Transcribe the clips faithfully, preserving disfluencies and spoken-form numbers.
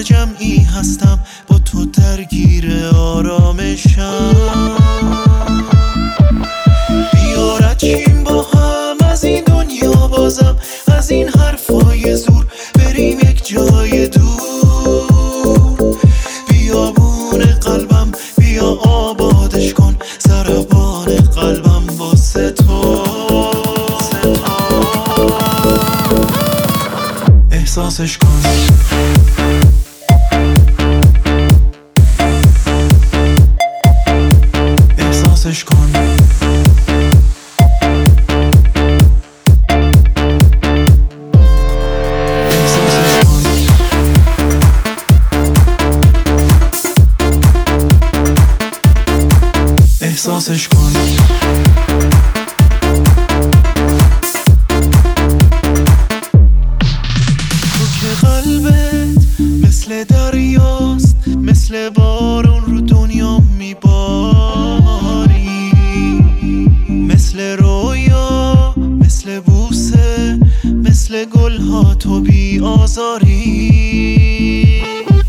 جمعی هستم با تو درگیر آرامشم. بیا رد شیم با هم از این دنیا بازم، از این حرفای زور بریم یک جای دور. بیابون قلبم بیا آبادش کن، ضربان قلبم واسه تو. احساسش کن، احساسش کن، احساسش کن. تو که قلبت مثل دریاست، مثل بارون رو دنیا میباری، مثل رویا، مثل بوسه، مثل گلها تو بی آزاری.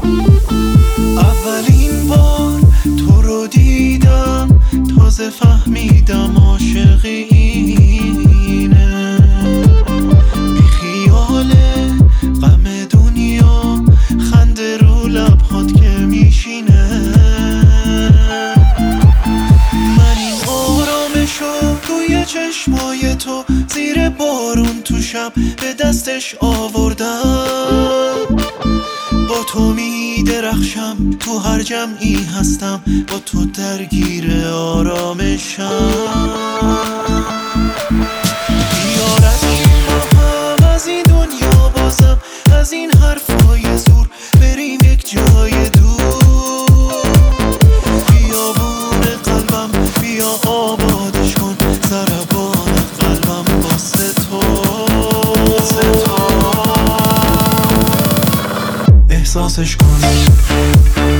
اولین بار تو رو دیدم تازه فهمیدم عاشقی اینه، بی خیال غم دنیا خنده رو لبهات که میشینه. من این آرامشو توی چشمای تو زیر بارون تو شب به دستش آوردم. با تو می درخشم، تو هر جمعی هستم با تو درگیر آرامشم. بیا رد شیم با هم از این دنیا بازم، از این حرفای زور بریم یک جای دور. بیابون قلبم بیا آبادش کن، ضربان قلبم واسه تو. احساسش کن.